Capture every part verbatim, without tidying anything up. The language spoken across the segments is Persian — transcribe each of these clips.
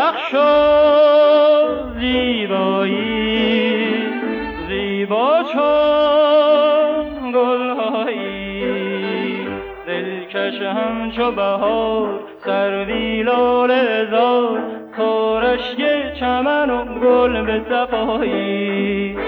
بخش و زیبایی، زیبا چون گلهایی، دلکش همچو بهار، سروی لاله زار، تو رشک چمن و گل به صفایی.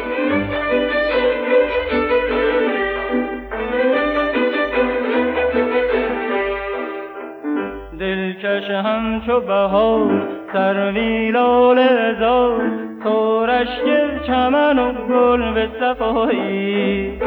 دلکش همچو بهار، سروی لاله زار، تو رشک چمن و گل به صفایی.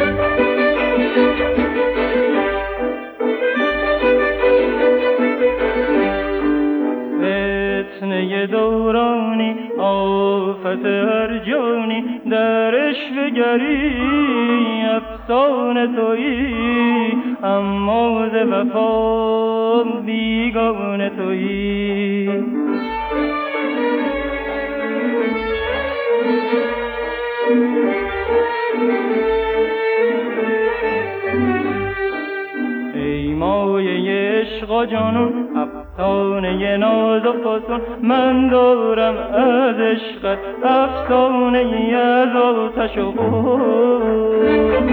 فتنه دورانی، آفت هر جانی، در عشق گری افسانه تویی، اما ز وفا بیگانه تویی. ای مایه عشق و جنون، افسانه ناز و فسون، من دارم از عشقت افسانه ای از آتش و خون.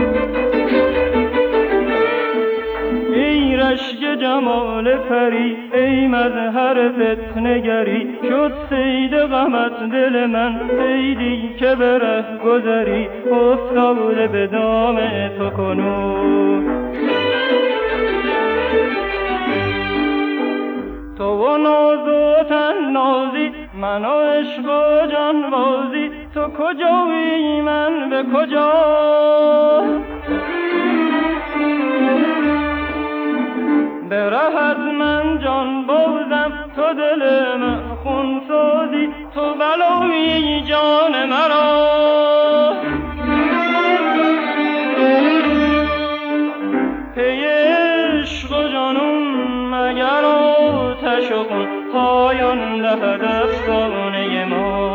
ای رشک جمال پری، ای مظهر فتنه‌گری، شد صید غمت دل من، صیدی که به ره گذری، افتاده به دام تو کنون. تو و ناز و طنازی، من و عشق و جانبازی، تو کجایی من به کجا؟ به ره از من جان بازم، تو دل من خون سازی، تو بلایی جان مرا. پی عشق و جانون مگر آتش و خون، پایان دهد افسانه ما.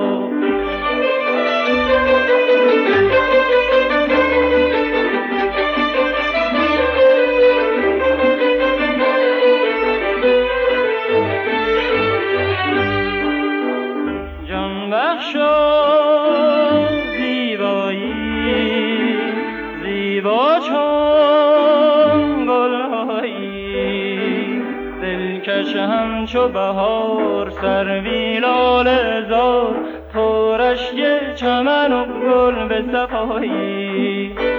بخش و زیبایی، زیبا چون گلهایی، دلکش همچو بهار، سروی لاله زار، تو رشک چمن و گل به صفایی.